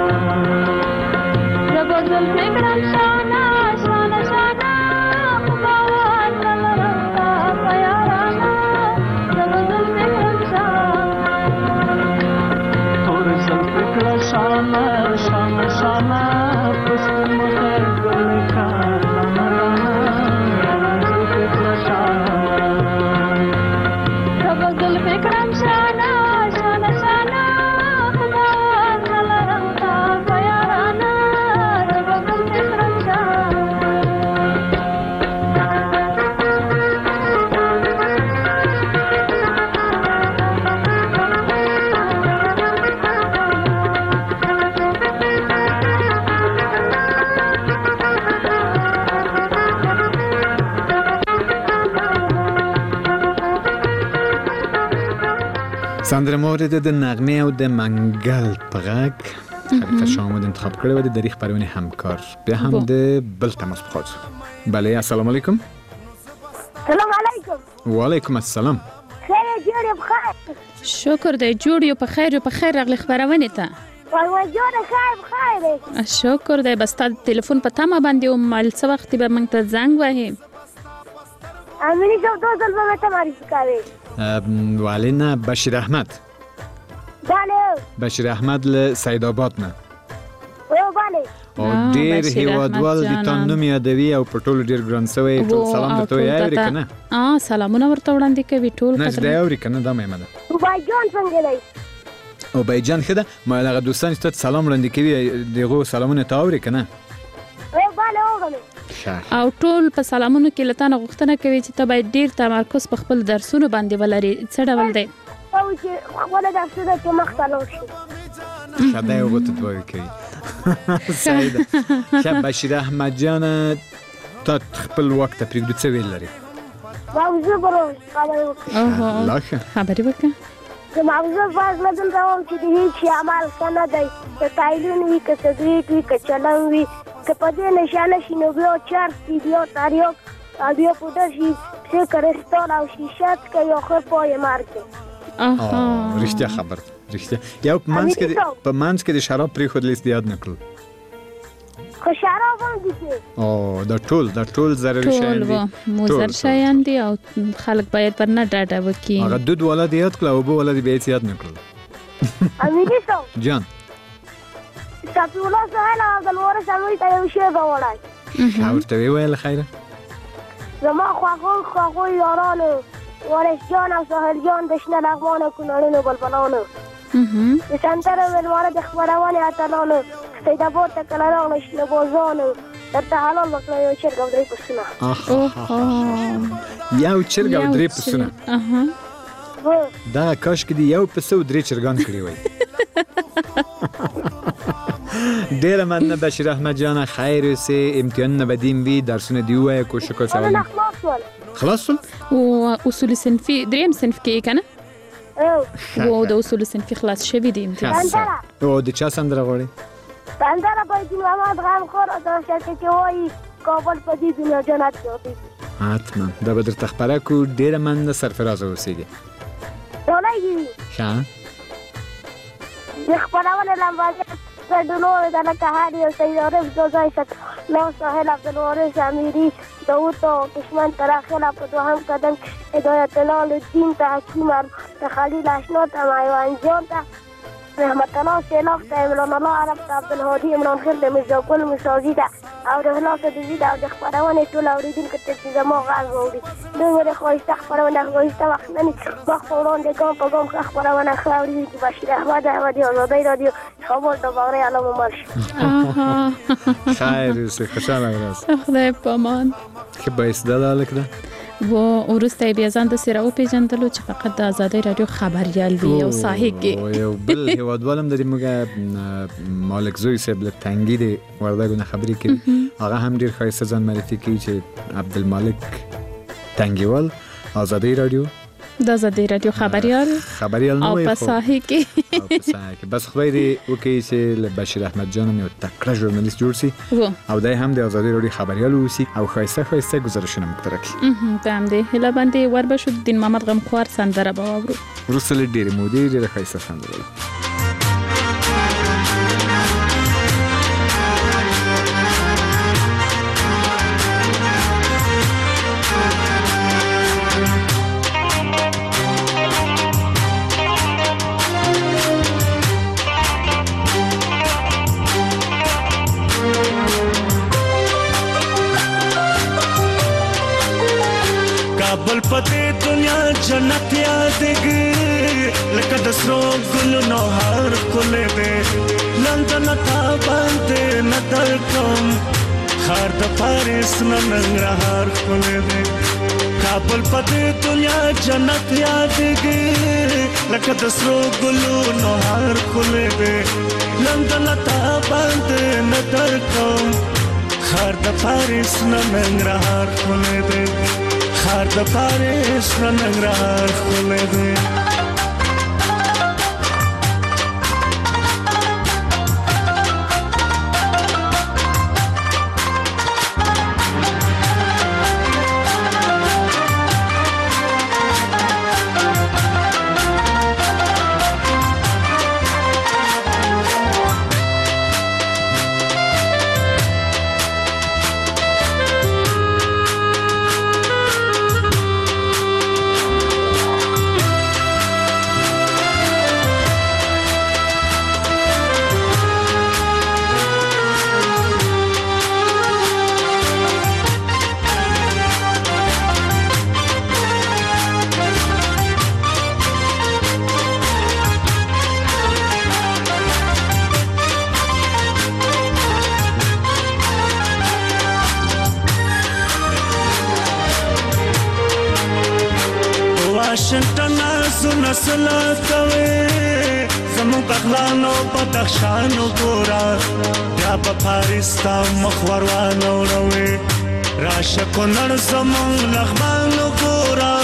سندره مورد د نغمه او د منګل په غږ خلیفه شامود انتخاب کړی و د دریخ پرونی همکار بیا هم د بل تماس بخواد. بله السلام علیکم. سلام علیکم. وعلیکم السلام. خیر جوړ بخیر. شکر دی جوړ یو په خیر په خیر راغلی خبرونه ته. وای جوړ خیر بخیر. شکر دی بس تا ټلیفون په تمه باندې او مال څه وخت به موږ ته زنګ وهې. امینی جو دو ځل به تماری کوي. والینا بشیر احمد. بله. بشیر احمد له سید آباد نه. بله. او ډیر هیوادوال د تاسو یادوي او په ټولو ډیر ګران سوی ټول سلام درته یاوري کنه. سلامونه ورته وړاندې کوي ټول نه دا یاوري کنه دا مېمه ده. بایجان څنګه دی؟ او بایجان خده ما هغه دوستان ست سلام وړاندې کوي دغه سلامونه تاوري کنه. بله اوغله. او ټول په سلامونو کې لته غوښتنه کوي چې ته باید ډیر تمرکز په خپل درسونو باندې ولري. څه ډول دی؟ او چې خپل درسونه کې مختلف شي. شاده یو غوته دوی کوي. سعید شب بشیر احمد جان تا خپل وخت پرېږدو څه ویل لري؟ موضوع برو خبرې وکړه. خبرې وکړه. د موضوع باز مدن راوم چې د هیڅ عمل کنه دی د تایلون وی که سګریټ وی که چلم وی که په دې نشانه شي نو بیا چرس بیا تاریوک بیا پودر شي چې کرستال او شیشت که یو خو پای مرګ. رښتیا خبر رښتیا یو په منځ کې د شراب پرېښود لیست یاد نکړل. خو شراب هم دي دا ټول ضروري شیان دي. مضر شیان دي او خلک باید پر نه ډاډه وکړي. هغه دود والا دی یاد کړل او اوبه والا دی بیا یاد نکړل. امینی صاحب جان صافي الله سهل او د نور سموي ته یو شی غوړای. ورته ویل خیره. زما خواخو یارانو ورش جان او سهل جان د شنه لغمانو کونړونو بلبلانو. د سنتر ولواره د خبرونه اتلانو سید ابو ته کلرانو شنه بوزانو درته حلال وکړه یو چرګ او درې پسونه. یو چرګ او درې پسونه. دا کاش کې دی یو پسه او درې چرګان کړی وای. ډیر مننه بشیر احمد جان خیر اوسې امتحان بدیم وی درسونه دی وای کوشش وکړئ. خلاص او اصول صنفي دریم صنف کې کنه؟ او د اصول صنفي خلاص شوی دی امتحان. او د چا سندره غواړي؟ سندره باید محمد غم خور او شته چې وای کابل په دې دنیا جنت کې. حتما دا به درته خبره کو ډیر مننه سرفراز اوسېږي. ولایي ښه د خبرونه لمباګه دنور د لکهاري او سید عارف دوزای ست نو سهیل عبدالوارث امیری داوود و کشمن تراخیل په دوهم قدم هدایت الله الدین ته حکیم ته خلیل اشنا ته مایوان جان ته رحمت الله سیلاف ته عمران الله عرب ته عبدالهادي عمران خیل ته میرزا ګل مساجي ته او د خلاصه د زید او د خپرونې ټول اوریدونکو ته چې زما غږ واوري دوی مو د ښایسته خپرونه ښایسته وخت نه مخ په وړاندې ګام په ګام ښه خپرونه ښه اورېدونکي بشیر احمد احمدي ازادۍ رادیو خبر د باغرۍ علامه مرش خیر اوسې خوشحاله اوسې خدای په امان ښه بایسته ده هلک ده و وروسته بیا ځان داسې راوپېژندلو چې فقط د ازادۍ راډیو خبریال وي او ساحق کې یو بل هېوادوال هم د دې موږ مالک زوی صاحب له تنګي د وردګو نه خبرې کوي هغه هم ډېر ښایسته ځان معرفي کوي چې عبدالمالک تنګیوال ازادۍ راډیو د ازادۍ راډیو خبریال نه او په ساحې کې بس خدای دې وکړي چې له بشیر احمد جان هم یو تکړه ژورنالیست جوړ شي او دی هم د ازادۍ راډیو خبریال واوسي او ښایسته گزارشونه موږ ته راکړي په همدې هیله باندې وربشو د دین محمد غمخوار سندره به واورو وروسته له ډېرې مودې ډېره ښایسته سندره ده بل پته دنیا جنت یادګي لکه د سرو ګلو نو هر کولې دې لندن تا باندې نظر کوم خار د پاریس ننګرهار کولې دې کابل پته دنیا جنت یادګي لکه د سرو ګلو نو هر کولې دې لندن تا باندې نظر کوم خار د پاریس ننګرهار کولې دې خار د پاریس ننګرهار کولې دې واشنگټن سنسلا کوي زمو بغلانو بدخشانو ګورا یا په پاریس تا مخوروانو روي راشه کونړ زمو لغمانو ګورا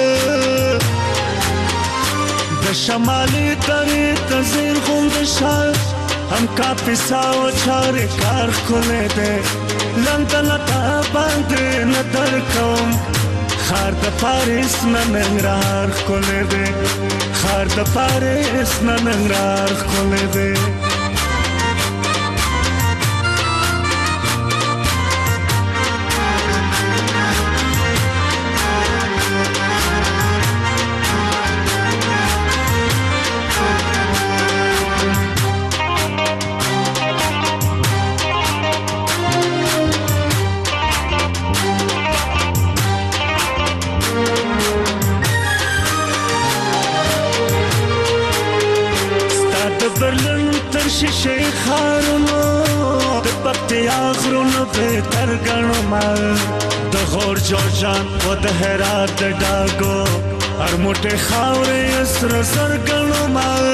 د شمالي درې تزیر غوند شال هم کا پیساو چارې کار کولې ده لندن تا باندې نظر کوم خار د پاریس ننګرهار کولې دې خار د پاریس ننګرهار کولې دې شیشه خارونو د پکتیا غرونو په ترګنو مال د غور جوړجان او د هرات د ډاګو هر موټه خاورې سر سرګنو مال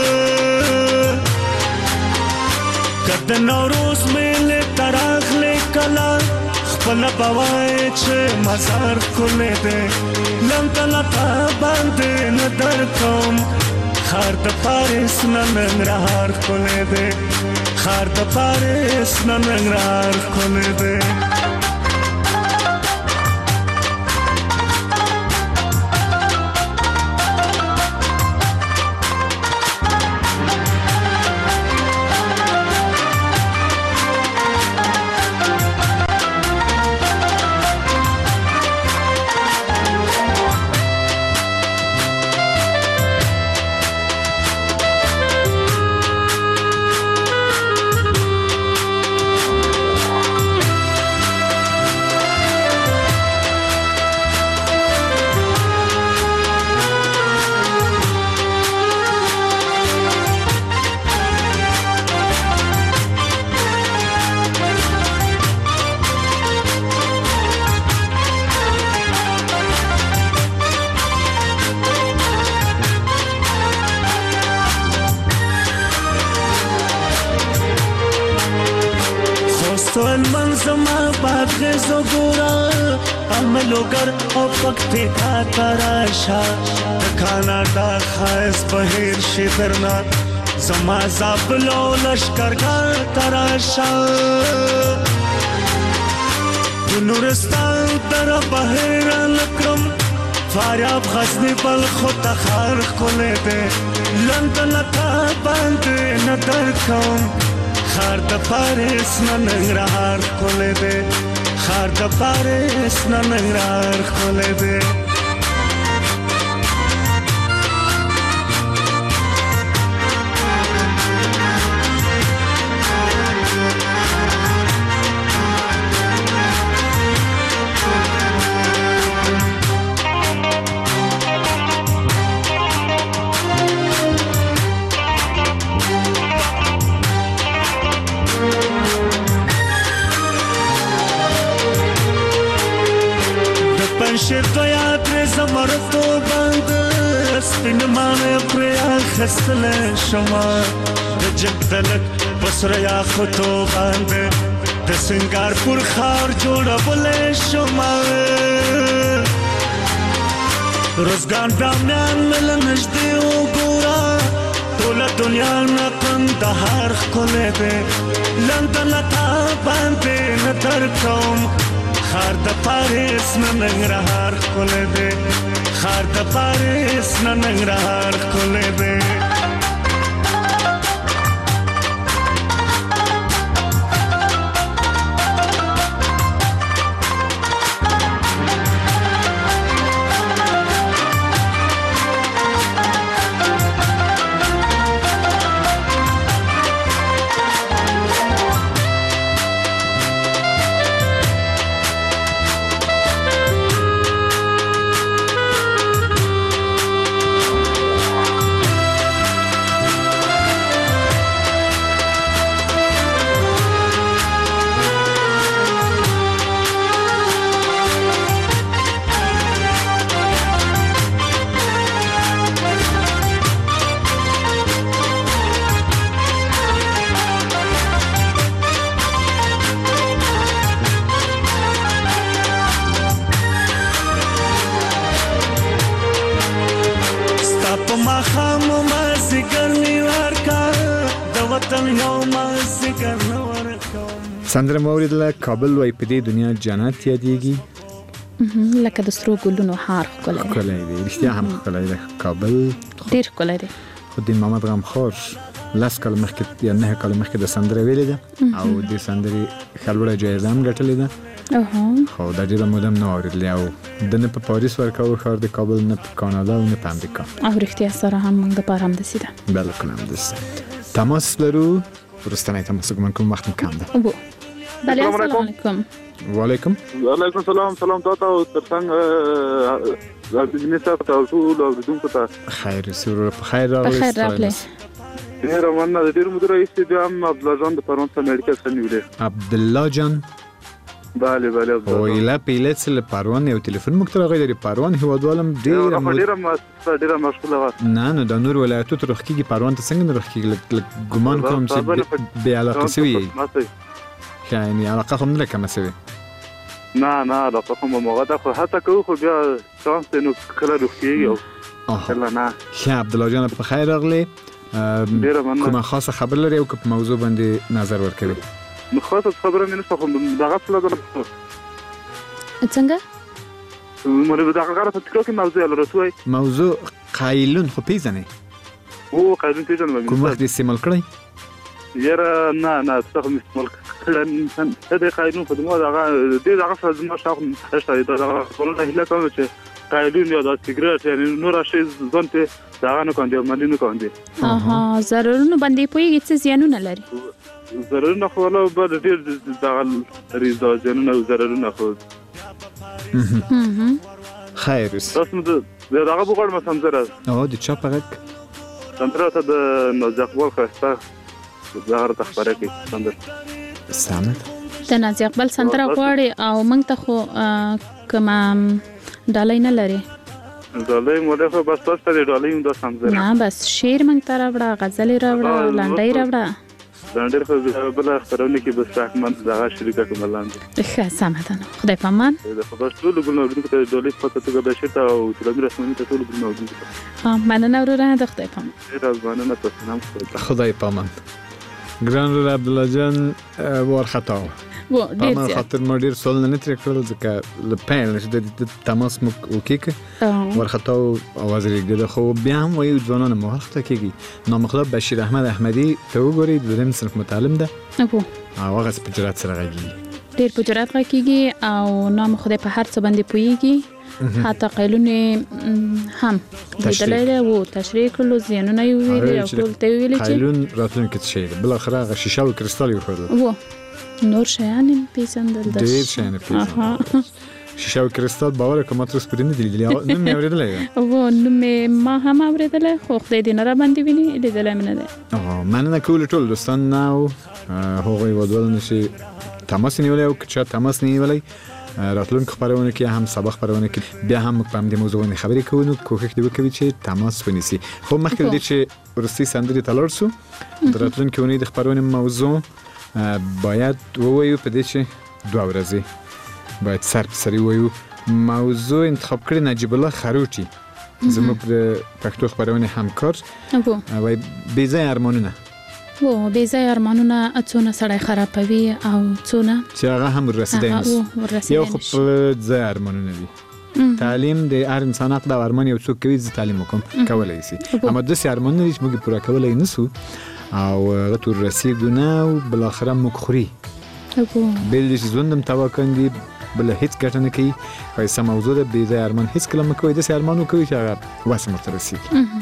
کده نوروز مېله تراخلې کلا خپل بوای چې مزار کولې دې لندن تا باندې نظر کوم خار د پاریس ننګرهار کولې دې خار د پاریس ننګرهار کولې دې زما بادغیزو گورا عملوگر او پکتی کا تراشا کانادا خایس بهیر شي درنا زما زابلو لشکرګر تراشا نورستان در بهیر لکرم فاریاب غزنی بل خود تخار کله ده لندن تا باندې نظر کوم خار د پاریس ننګرهار کله ده خار د پاریس ننګرهار کله ده شیر تو یاد زمرتو بند سپین مانه پریا خستل شما د جگدلک بسریا خطو بند د سنگارپور خار جوړول شما روزګان دامیان مل نږدې وګورا ټول دنیا نه کندهار کوله ده لندن تا باندې نظر کوم خار د پاریس ننګرهار کوله ده خار د پاریس ننګرهار کوله ده سندره مورید له کابل وای په دې دنیا جنت یادېږي لکه د سترو ګلونو هار ښکلی دی رښتیا هم ښکلی دی کابل ډېر ښکلی دی خو د محمد غمخور 10 کال مخکې یا 9 کال مخکې د سندره ویلې ده او د سندرې ښه لوړه جایزه هم ګټلې ده خو دا ډېره موده نه اورېدلې او د نه په پاریس ورکاو ښار د کابل نه په کانادا او نه په امریکا او رښتیا سره هم موږ دپاره همداسې ده بلکل همداسې تماس لرو وروستنی تماس کوم وخت هم کم ده بله السلام علیکم وعلیکم سلام تاته او ترڅنګ صاحب ته ټول اوریدونکو ته خیر سرور په خیر راغلی ډېر مننه د ډېر مدیر رئیس دی هم عبدالله جان د پرون څخه امریکا څخه نیولې عبدالله جان بله او ایله پیلت سره پروان یو ټلیفون مکتر غوړي د پروان هوادوالم ډېر مشغوله و نه د نور ولایتو ترخ کیږي پروان ته څنګه ترخ کیږي ګمان کوم چې به علاقه سوي یعنی علاقه هم نه کوم سوي نه علاقه هم موږ ته خو هڅه کوو خو بیا شانس نو کله روخیږي او کله نه ښه عبدالله جان په خیر راغلی کومه خاصه خبر لري او کوم موضوع باندې نظر ورکوي خاصه خبره مې نشته خو دغه څه لګره څنګه مې دغه غره ته تکرار کې موضوع لرسوي موضوع قایلون خو پیژنې او قایلون پیژنې کوم وخت استعمال کړی یاره نه څه هم استعمال کړم دا قایلون په دغه څه زما شاوخ نشته دا ټول هله کوم چې قایلون یا د سیګریټ یعنی نور شي ځونته دا نه کوم دی مالي نه کوم دی ضرورونه باندې پويږي چې زیانونه لري ضرورونه خو له بعد ډیر دغه ریزه زیانونه ضرورونه خو خیر تاسو دغه بغور ما سمزره او د چا پغک سمزره ته د نازقبال خسته زهر تخبره کې سمزره سمت د نازقبال سندره غواړي او موږ ته خو کما ډالۍ نه لري ډالۍ مو ده بس تاسو ته ډالۍ هم د سمزره نه بس شعر موږ ته راوړه غزل راوړه لنډۍ راوړه ډېر خو بل خبرونه کې بس حکومت دغه شریکه کوملاند ښه سمه ده نو خدای پامان د خبر ټول ګلنو ته ډولې پته ته به شته او تلمي رسمي ته ټول ګلنو دي مننه ورونه د خدای پامان ډېر مننه تاسو خدای پامان ګران رور عبد الله جان ورخطا و ډېر زیات خاطر ما ډېر سوال نه تر کړل ځکه لپاره نشته د تماس مو وکیک ورخطا او وزیر ګډه خو بیا هم وایي ځوانان مو وخت کېږي نامخلب بشیر احمد احمدی ته وګورئ د دریم صنف متعلم ده او هغه په جرأت سره غږیږي ډېر په جرأت غږیږي او نام خدای په هر څه باندې پوهیږي حتی قیلونه هم لیدلای او تشریح کړو زینونه ویلي او ټول ته ویلي چې قیلون راتلونکي څه شي بل اخر هغه شیشه او کرستال یو خورل نور شیان پیژندل ډېر شیان پیژندل شیشه او کرستال باور کوم تر سپرین دي نو مې اوریدلې و نو ما هم اوریدلې خو خدای دې نه را باندې ویني لیدلې مې نه ده مننه کول ټول دوستان نو هغوی ودول نشي تماس نیولای او که تماس نیولای راتلونکو خبرونه کې هم سبق خبرونه کې بیا هم په دې موضوع باندې خبرې کوو کوښښ دی وکړي چې تماس ونیسي خو مخکې دې چې ورستي سندري تلل سو راتلونکو ونې د خبرونه موضوع باید ووایو په دې چې دوه ورځې باید سر په سر ووایو موضوع انتخاب کړی نجیب الله خروټي زموږ د پښتو خبرونه همکار وای بې ځای ارمانونه و بې ځای ارمانونه څونه سړی خرابوي او څونه چې هغه هم رسیدای نشي یو خو په ځای ارمانونه دي تعلیم د هر انسان حق د ارمان یو څوک کوي چې تعلیم وکم کولای شي اما د سي ارمانونه چې موږ پوره کولای نسو او غتور رسیدو نه بل اخره مخوري بل چې ژوندم تواکندي بل هیڅ ګټه نه کوي پیسې موضوع ده بې ځای ارمان هیڅ کلمه کوي د سي ارمانو کوي چې هغه واسه مرترسي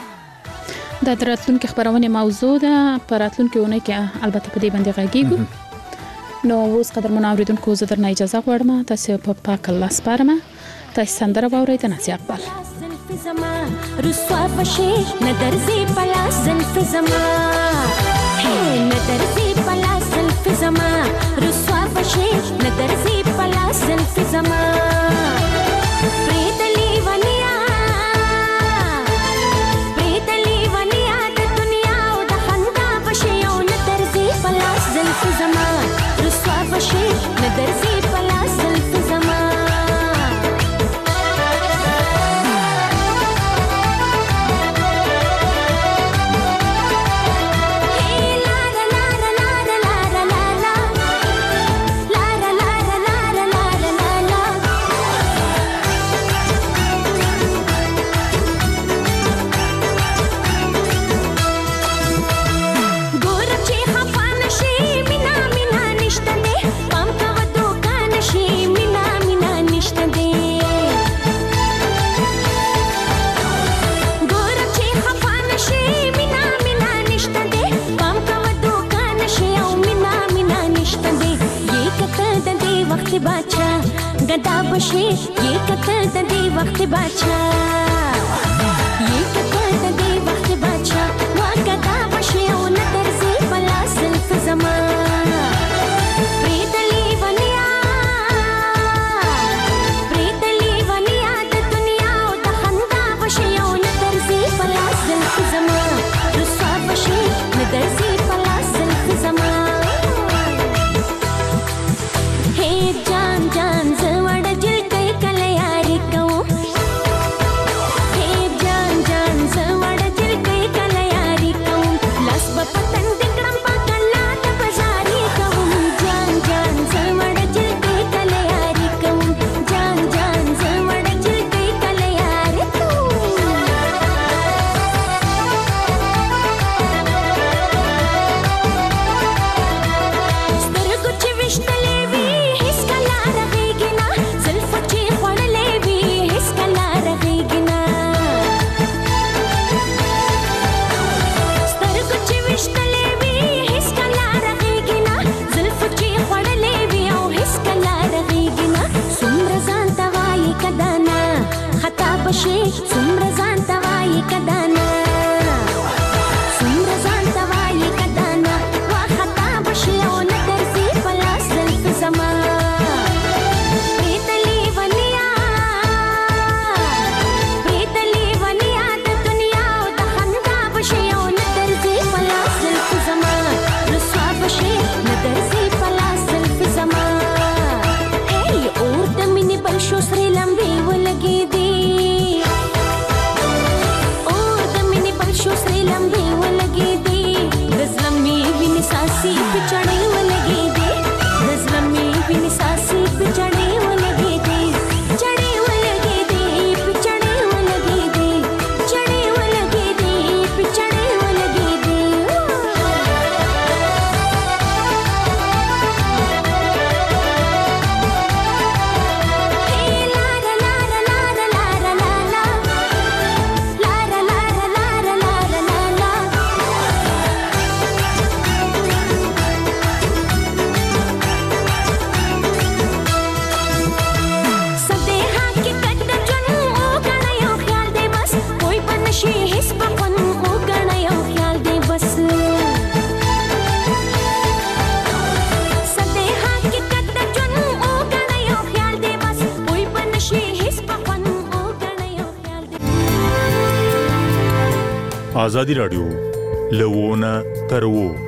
د راتلونکو خبرونه موضوع ده پر راتلونکو ونه کې البته په دې باندې غږیږو نو اوس قدر منوریدونکو زه درنه اجازه غواړم تاسو په پاک الله سپارم تاسو سندره واورئ ته نسی اقبال زما رسوا بشي ندرزي پلا زلف زما ندرزي پلا زلف زما رسوا بشي ندرزي پلا زلف زما پریدلی ونیا د دنیا او د خندا بشي او ندرزي پلا زلف زما رسوا بشي ندرزي پلا زلف زما गदा बशे ये कतर दे वक्त बाचा ये कतर दे वक्त बाचा वा गदा बशे ओ नदर से बला सिल्फ जमा प्रीतली वनिया द दुनिया ओ द खंदा बशे ओ नदर से बला सिल्फ जमा रुसवा बशे नदर से बला सिल्फ जमा हे जान जान जवड़ जिल कई कलयारी कहूँ हे जान जान जवड़ जिल कई कलयारी कहूँ लस बपतन दिकड़म पकड़ना त बजारी कहूँ जान जान जवड़ जिल कई कलयारी कहूँ जान जान जवड़ जिल कई कलयारी स्तर कुछ विश्तले बशे सुम्र जान तवाई कदाना सुम्र जान तवाई कदाना वा खता बशे ओ नदर से पला सिल्फ जमा प्रीतली वनिया द दुनिया ओ द खंदा बशे ओ नदर से पला सिल्फ जमा रुसवा شو سرې لمبې ولګېدې اور د مینې بل شو سرې لمبې ولګېدې د زلمې وینې ساسي په چړې ولګېدې د زلمې وینې ساسي په چړې ولګېدې چړې ولګېدې په چړې ولګېدې چړې ولګېدې په چړې ولګېدې آزادی راډیو لوونه تر وو